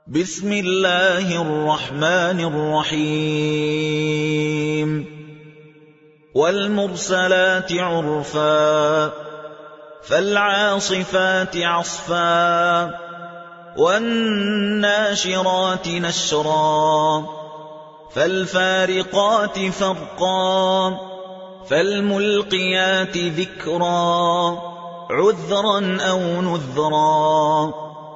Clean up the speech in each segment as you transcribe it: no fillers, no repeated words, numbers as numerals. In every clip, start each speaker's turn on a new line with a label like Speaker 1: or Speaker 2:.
Speaker 1: بسم الله الرحمن الرحيم والمرسلات عرفا فالعاصفات عصفا والناشرات نشرا فالفارقات فرقا فالملقيات ذكرا عذرا أو نذرا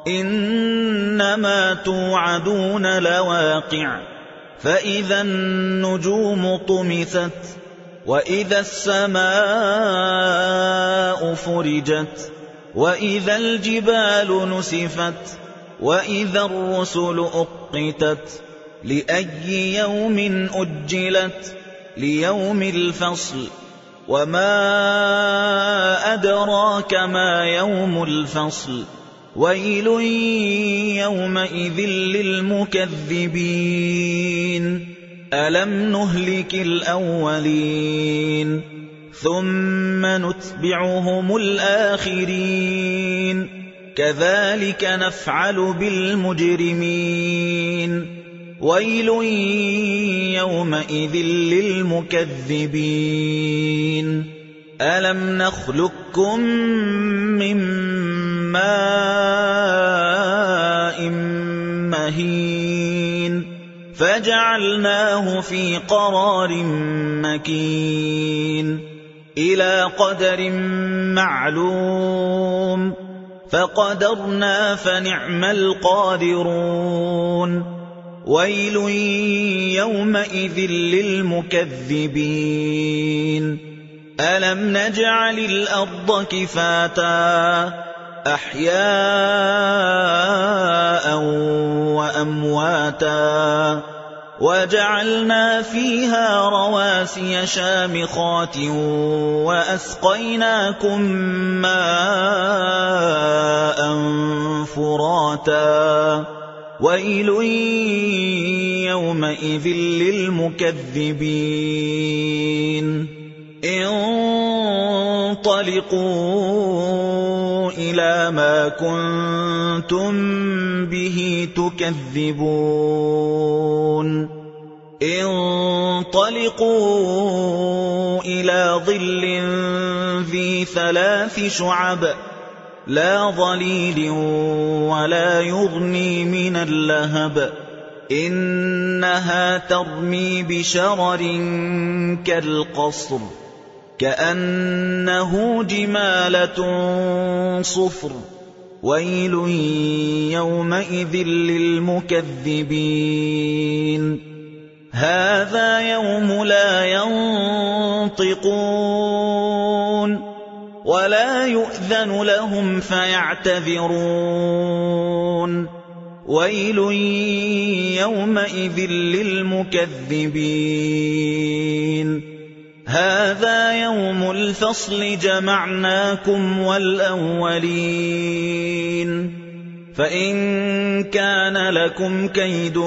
Speaker 1: إنما توعدون لواقع فإذا النجوم طمست وإذا السماء فرجت وإذا الجبال نسفت وإذا الرسل أقتت لأي يوم أجلت ليوم الفصل وما أدراك ما يوم الفصل ويل يومئذ للمكذبين ألم نهلك الأولين ثم نتبعهم الآخرين كذلك نفعل بالمجرمين ويل يومئذ للمكذبين ألم نخلقكم من ماء مهين فجعلناه في قرار مكين إلى قدر معلوم فقدرنا فنعم القادرون ويل يومئذ للمكذبين ألم نجعل الأرض كفاتا أحياء وأمواتا وجعلنا فيها رواسي شامخات وأسقيناكم ماء فراتا ويل يومئذ للمكذبين انطلقوا إلى ما كنتم به تكذبون انطلقوا إلى ظل ذي 3 شعب لا ظليل ولا يغني من اللهب إنها ترمي بشرر كالقصر كأنه جمالة صفر ويل يومئذ للمكذبين هذا يوم لا ينطقون ولا يؤذن لهم فيعتذرون ويل يومئذ للمكذبين هذا يوم الفصل جمعناكم والأولين فإن كان لكم كيد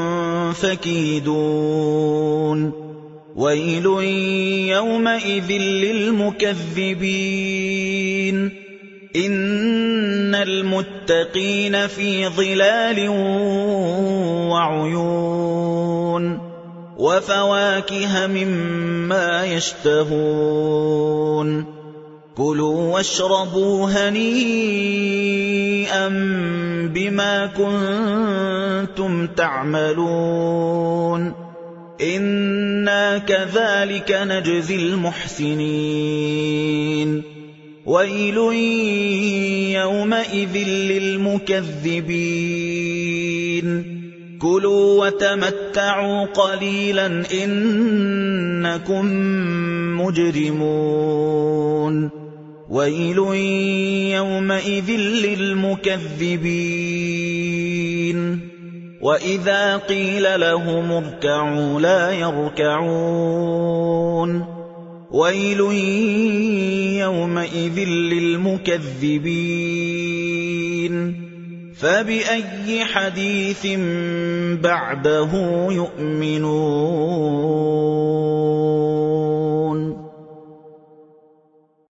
Speaker 1: فكيدون ويل يومئذ للمكذبين إن المتقين في ظلال وعيون وفواكه مما يشتهون كلوا واشربوا هنيئا بما كنتم تعملون إنا كذلك نجزي المحسنين ويل يومئذ للمكذبين كلوا وتمتعوا قليلا إنكم مجرمون ويل يومئذ للمكذبين وإذا قيل لهم اركعوا لا يركعون ويل يومئذ للمكذبين فبأي حديث بعده يؤمنون